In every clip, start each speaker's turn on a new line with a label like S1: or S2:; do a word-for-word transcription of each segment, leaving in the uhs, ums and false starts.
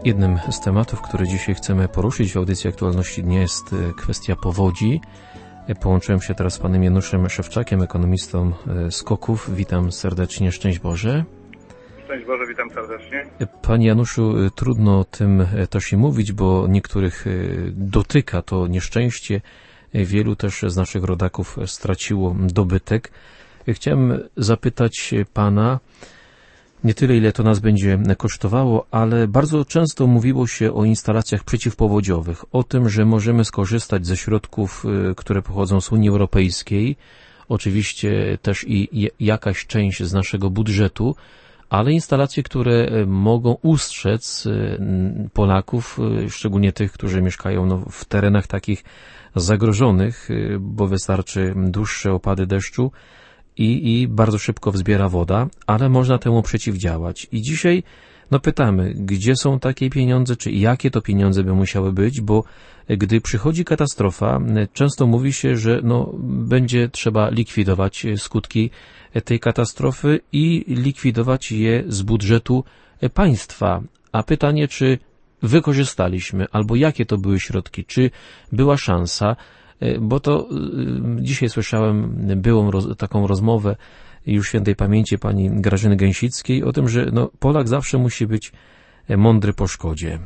S1: Jednym z tematów, które dzisiaj chcemy poruszyć w audycji Aktualności Dnia, jest kwestia powodzi. Połączyłem się teraz z panem Januszem Szewczakiem, ekonomistą SKOK-ów. Witam serdecznie, szczęść Boże.
S2: Szczęść Boże, witam serdecznie.
S1: Panie Januszu, trudno o tym też i mówić, bo niektórych dotyka to nieszczęście. Wielu też z naszych rodaków straciło dobytek. Chciałem zapytać pana, nie tyle, ile to nas będzie kosztowało, ale bardzo często mówiło się o instalacjach przeciwpowodziowych, o tym, że możemy skorzystać ze środków, które pochodzą z Unii Europejskiej, oczywiście też i jakaś część z naszego budżetu, ale instalacje, które mogą ustrzec Polaków, szczególnie tych, którzy mieszkają no, w terenach takich zagrożonych, bo wystarczy dłuższe opady deszczu, I, i bardzo szybko wzbiera woda, ale można temu przeciwdziałać. I dzisiaj no pytamy, gdzie są takie pieniądze, czy jakie to pieniądze by musiały być, bo gdy przychodzi katastrofa, często mówi się, że no, będzie trzeba likwidować skutki tej katastrofy i likwidować je z budżetu państwa. A pytanie, czy wykorzystaliśmy, albo jakie to były środki, czy była szansa, bo to dzisiaj słyszałem byłą roz, taką rozmowę już świętej pamięci pani Grażyny Gęsickiej o tym, że no, Polak zawsze musi być mądry po szkodzie.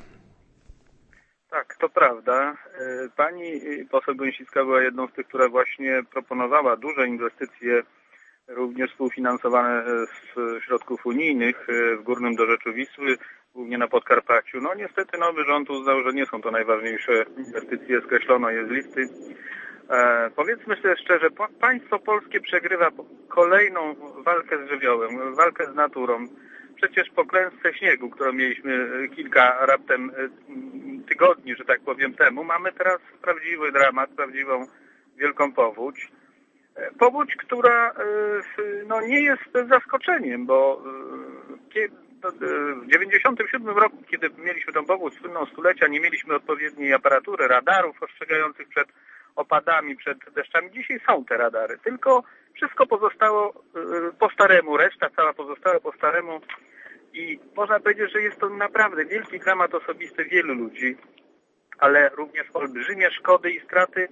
S2: Tak, to prawda. Pani poseł Gęsicka była jedną z tych, która właśnie proponowała duże inwestycje, również współfinansowane z środków unijnych w Górnym Dorzeczu Wisły, głównie na Podkarpaciu. No niestety nowy rząd uznał, że nie są to najważniejsze inwestycje, skreślono je z listy. E, powiedzmy sobie szczerze, po, państwo polskie przegrywa kolejną walkę z żywiołem, walkę z naturą. Przecież po klęsce śniegu, którą mieliśmy kilka raptem tygodni, że tak powiem, temu, mamy teraz prawdziwy dramat, prawdziwą wielką powódź. Powódź, która no, nie jest zaskoczeniem, bo kiedy w dziewięćdziesiątym siódmym roku, kiedy mieliśmy tą powódź słynną stulecia, nie mieliśmy odpowiedniej aparatury, radarów ostrzegających przed opadami, przed deszczami. Dzisiaj są te radary, tylko wszystko pozostało po staremu, reszta cała pozostała po staremu i można powiedzieć, że jest to naprawdę wielki dramat osobisty wielu ludzi, ale również olbrzymie szkody i straty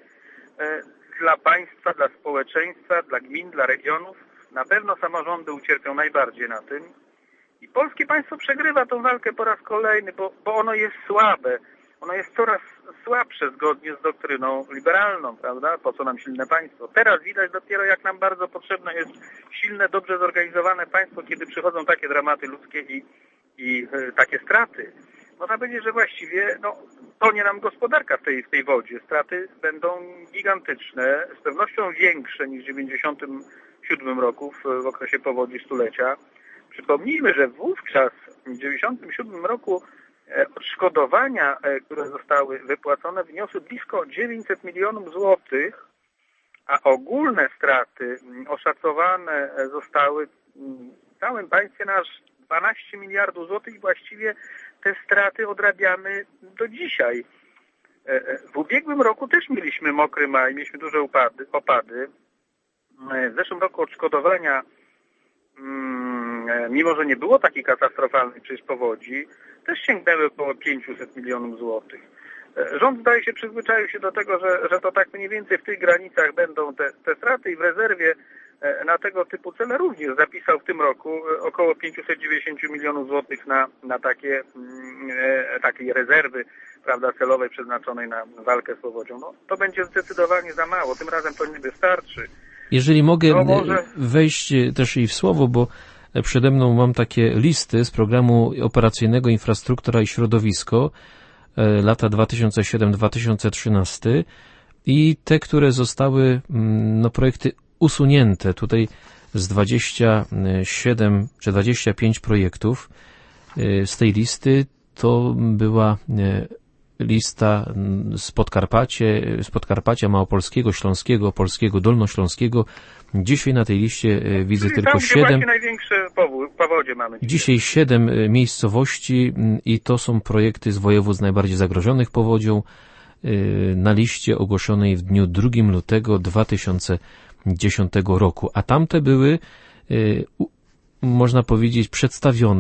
S2: dla państwa, dla społeczeństwa, dla gmin, dla regionów. Na pewno samorządy ucierpią najbardziej na tym. I polskie państwo przegrywa tą walkę po raz kolejny, bo, bo ono jest słabe. Ono jest coraz słabsze zgodnie z doktryną liberalną, prawda? Po co nam silne państwo? Teraz widać dopiero, jak nam bardzo potrzebne jest silne, dobrze zorganizowane państwo, kiedy przychodzą takie dramaty ludzkie i, i y, takie straty. Można powiedzieć, że właściwie no, tonie nam gospodarka w tej, w tej wodzie. Straty będą gigantyczne, z pewnością większe niż w dziewięćdziesiątym siódmym roku w, w okresie powodzi stulecia. Przypomnijmy, że wówczas w dziewięćdziesiątym siódmym roku odszkodowania, które zostały wypłacone, wyniosły blisko dziewięćset milionów złotych, a ogólne straty oszacowane zostały w całym państwie na aż dwanaście miliardów złotych i właściwie te straty odrabiamy do dzisiaj. W ubiegłym roku też mieliśmy mokry maj, mieliśmy duże upady, opady. W zeszłym roku odszkodowania, mimo że nie było takiej katastrofalnej przecież powodzi, też sięgnęły około pięćset milionów złotych. Rząd zdaje się przyzwyczaił się do tego, że, że to tak mniej więcej w tych granicach będą te, te straty i w rezerwie na tego typu cele również zapisał w tym roku około pięćset dziewięćdziesiąt milionów złotych na, na takie, takie rezerwy, prawda, celowej przeznaczonej na walkę z powodzią. No, to będzie zdecydowanie za mało, tym razem to nie wystarczy.
S1: Jeżeli mogę
S2: no może...
S1: wejść też i w słowo, bo przede mną mam takie listy z programu operacyjnego Infrastruktura i Środowisko lata dwa tysiące siódmy do dwa tysiące trzynastego i te, które zostały no, projekty usunięte. Tutaj z dwudziestu siedmiu czy dwudziestu pięciu projektów z tej listy to była lista z Podkarpacie, z Podkarpacia Małopolskiego, Śląskiego, Polskiego, Dolnośląskiego. Dzisiaj na tej liście widzę
S2: Czyli
S1: tylko
S2: tam,
S1: siedem.
S2: Największe powodzie mamy.
S1: Dzisiaj siedem miejscowości i to są projekty z województw najbardziej zagrożonych powodzią na liście ogłoszonej w dniu drugiego lutego dwa tysiące dziesiątego roku. A tamte były, można powiedzieć, przedstawione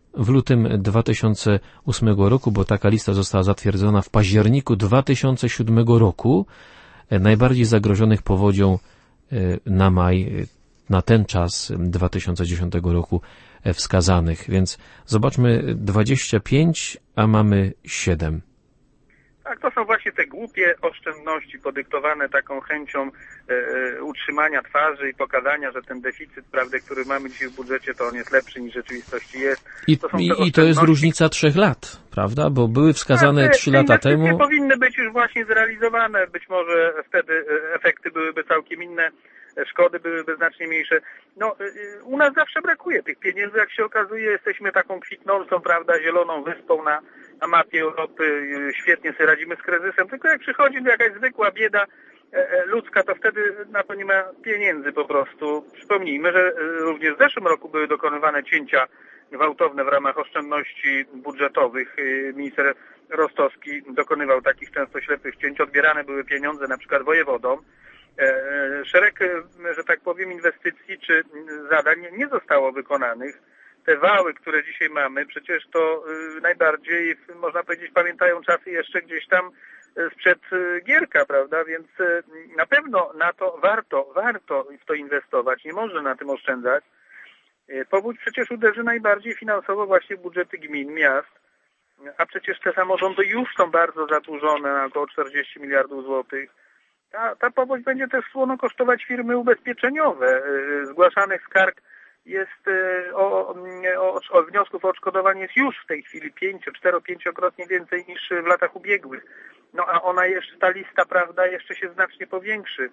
S1: w lutym dwa tysiące ósmego roku, bo taka lista została zatwierdzona w październiku dwa tysiące siódmego roku, najbardziej zagrożonych powodzią na maj, na ten czas dwa tysiące dziesiątego roku wskazanych. Więc zobaczmy, dwadzieścia pięć, a mamy siedem.
S2: Tak, to są właśnie te głupie oszczędności podyktowane taką chęcią e, utrzymania twarzy i pokazania, że ten deficyt, prawda, który mamy dzisiaj w budżecie, to on jest lepszy niż w rzeczywistości jest.
S1: I
S2: to,
S1: i, i to jest różnica trzech lat, prawda? Bo były wskazane
S2: tak,
S1: trzy lata temu.
S2: Te powinny być już właśnie zrealizowane. Być może wtedy efekty byłyby całkiem inne, szkody byłyby znacznie mniejsze. No, u nas zawsze brakuje tych pieniędzy, jak się okazuje, jesteśmy taką kwitnącą, prawda, zieloną wyspą na, na mapie Europy, świetnie sobie radzimy z kryzysem, tylko jak przychodzi jakaś zwykła bieda ludzka, to wtedy na to nie ma pieniędzy po prostu. Przypomnijmy, że również w zeszłym roku były dokonywane cięcia gwałtowne w ramach oszczędności budżetowych. Minister Rostowski dokonywał takich często ślepych cięć, odbierane były pieniądze na przykład wojewodom. Szereg, że tak powiem, inwestycji czy zadań nie zostało wykonanych. Te wały, które dzisiaj mamy, przecież to najbardziej, można powiedzieć, pamiętają czasy jeszcze gdzieś tam sprzed Gierka, prawda? Więc na pewno na to warto, warto w to inwestować, nie można na tym oszczędzać. Powódź przecież uderzy najbardziej finansowo właśnie w budżety gmin, miast, a przecież te samorządy już są bardzo zadłużone na około czterdzieści miliardów złotych. Ta, ta powódź będzie też słono kosztować firmy ubezpieczeniowe. Zgłaszanych skarg jest o, o, o wniosków o odszkodowanie jest już w tej chwili pięcio, cztero, pięciokrotnie więcej niż w latach ubiegłych. No a ona jeszcze, ta lista, prawda, jeszcze się znacznie powiększy.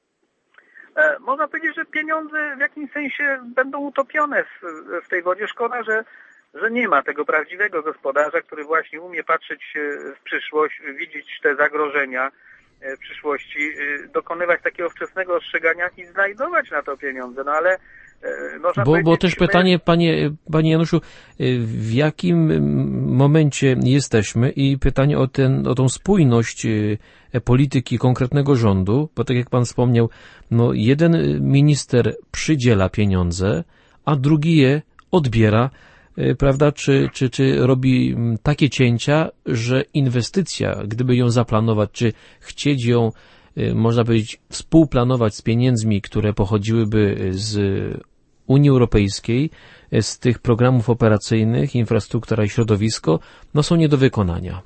S2: E, można powiedzieć, że pieniądze w jakimś sensie będą utopione w, w tej wodzie. Szkoda, że, że nie ma tego prawdziwego gospodarza, który właśnie umie patrzeć w przyszłość, widzieć te zagrożenia w przyszłości, dokonywać takiego wczesnego ostrzegania i znajdować na to pieniądze. No ale można
S1: bo, bo też
S2: my...
S1: pytanie, panie, panie Januszu, w jakim momencie jesteśmy i pytanie o, ten, o tą spójność polityki konkretnego rządu, bo tak jak pan wspomniał, no jeden minister przydziela pieniądze, a drugi je odbiera, prawda, czy, czy, czy robi takie cięcia, że inwestycja, gdyby ją zaplanować, czy chcieć ją, można powiedzieć, współplanować z pieniędzmi, które pochodziłyby z Unii Europejskiej, z tych programów operacyjnych, infrastruktura i środowisko, no są nie do wykonania.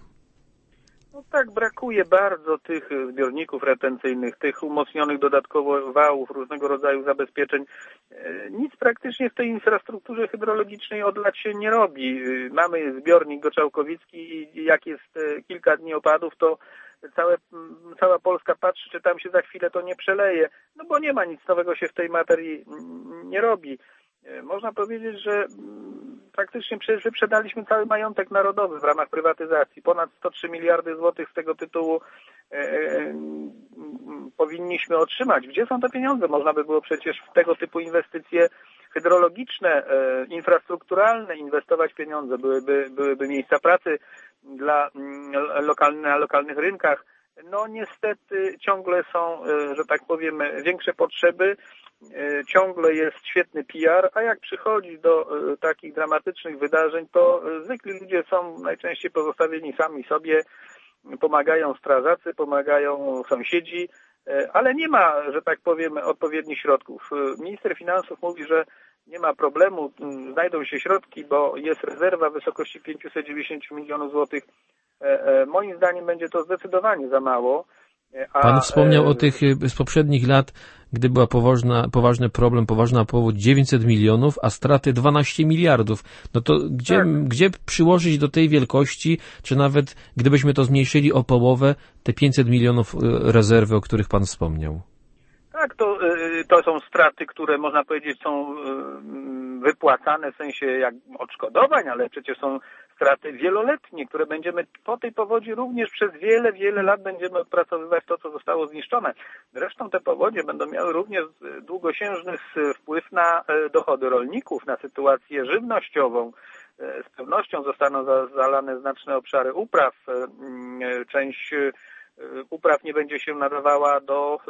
S2: No tak, brakuje bardzo tych zbiorników retencyjnych, tych umocnionych dodatkowo wałów, różnego rodzaju zabezpieczeń. Nic praktycznie w tej infrastrukturze hydrologicznej od lat się nie robi. Mamy zbiornik Goczałkowicki i jak jest kilka dni opadów, to całe, cała Polska patrzy, czy tam się za chwilę to nie przeleje, no bo nie ma nic nowego się w tej materii nie robi. Można powiedzieć, że praktycznie wyprzedaliśmy cały majątek narodowy w ramach prywatyzacji. Ponad sto trzy miliardy złotych z tego tytułu e, e, powinniśmy otrzymać. Gdzie są te pieniądze? Można by było przecież w tego typu inwestycje hydrologiczne, e, infrastrukturalne inwestować pieniądze. Byłyby, byłyby miejsca pracy dla lokalne, na lokalnych rynkach. No niestety ciągle są, że tak powiem, większe potrzeby, ciągle jest świetny P R, a jak przychodzi do takich dramatycznych wydarzeń, to zwykli ludzie są najczęściej pozostawieni sami sobie, pomagają strażacy, pomagają sąsiedzi, ale nie ma, że tak powiem, odpowiednich środków. Minister finansów mówi, że nie ma problemu, znajdą się środki, bo jest rezerwa w wysokości pięćset dziewięćdziesiąt milionów złotych. Moim zdaniem będzie to zdecydowanie za mało.
S1: A... Pan wspomniał o tych z poprzednich lat, gdy była poważna, poważny problem, poważna powódź dziewięćset milionów, a straty dwanaście miliardów. No to gdzie, tak. gdzie przyłożyć do tej wielkości, czy nawet gdybyśmy to zmniejszyli o połowę, te pięćset milionów rezerwy, o których pan wspomniał?
S2: Tak, to, to są straty, które można powiedzieć są wypłacane w sensie jak odszkodowań, ale przecież są straty wieloletnie, które będziemy po tej powodzi również przez wiele, wiele lat będziemy odpracowywać to, co zostało zniszczone. Zresztą te powodzie będą miały również długosiężny wpływ na dochody rolników, na sytuację żywnościową. Z pewnością zostaną zalane znaczne obszary upraw. Część upraw nie będzie się nadawała do,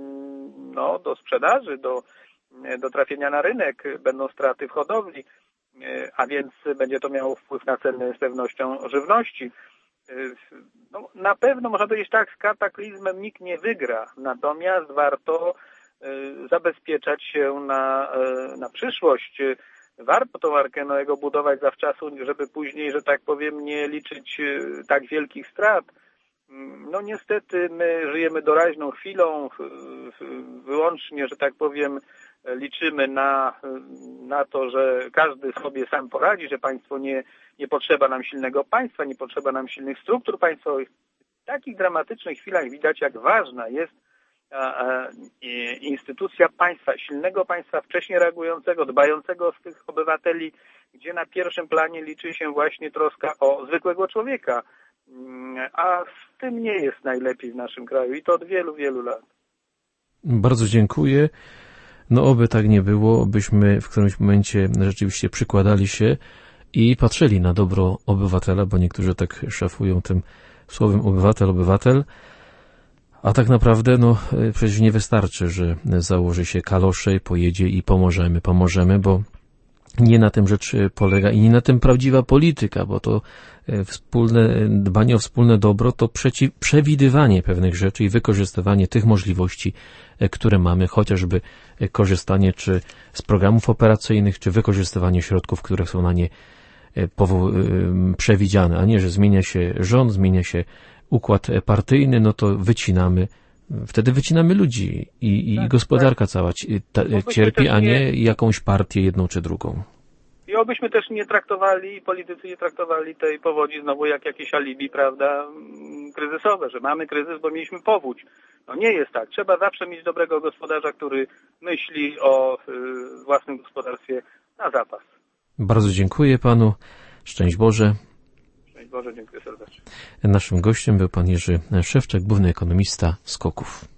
S2: no, do sprzedaży, do, do trafienia na rynek. Będą straty w hodowli. a więc będzie to miało wpływ na ceny z pewnością żywności. No, na pewno można powiedzieć tak, z kataklizmem nikt nie wygra, natomiast warto zabezpieczać się na, na przyszłość. Warto tą Arkę Noego budować zawczasu, żeby później, że tak powiem, nie liczyć tak wielkich strat. No niestety my żyjemy doraźną chwilą, wyłącznie, że tak powiem, liczymy na, na to, że każdy sobie sam poradzi, że państwo nie, nie potrzeba nam silnego państwa, nie potrzeba nam silnych struktur państwowych. W takich dramatycznych chwilach widać, jak ważna jest a, a, instytucja państwa, silnego państwa, wcześnie reagującego, dbającego o swych obywateli, gdzie na pierwszym planie liczy się właśnie troska o zwykłego człowieka. A z tym nie jest najlepiej w naszym kraju i to od wielu, wielu lat.
S1: Bardzo dziękuję. No oby tak nie było, byśmy w którymś momencie rzeczywiście przykładali się i patrzyli na dobro obywatela, bo niektórzy tak szafują tym słowem obywatel, obywatel, a tak naprawdę no przecież nie wystarczy, że założy się kalosze i pojedzie i pomożemy, pomożemy, bo nie na tym rzecz polega i nie na tym prawdziwa polityka, bo to wspólne dbanie o wspólne dobro to przeciw, przewidywanie pewnych rzeczy i wykorzystywanie tych możliwości, które mamy, chociażby korzystanie czy z programów operacyjnych, czy wykorzystywanie środków, które są na nie przewidziane, a nie, że zmienia się rząd, zmienia się układ partyjny, no to wycinamy, wtedy wycinamy ludzi i, i tak, gospodarka tak. cała ta, cierpi, a nie jakąś partię jedną czy drugą.
S2: I obyśmy też nie traktowali, politycy nie traktowali tej powodzi znowu jak jakieś alibi, prawda, kryzysowe, że mamy kryzys, bo mieliśmy powódź. No nie jest tak. Trzeba zawsze mieć dobrego gospodarza, który myśli o y, własnym gospodarstwie na zapas.
S1: Bardzo dziękuję panu. Szczęść Boże.
S2: Szczęść Boże, dziękuję serdecznie.
S1: Naszym gościem był pan Jerzy Szewczak, główny ekonomista SKOK-ów.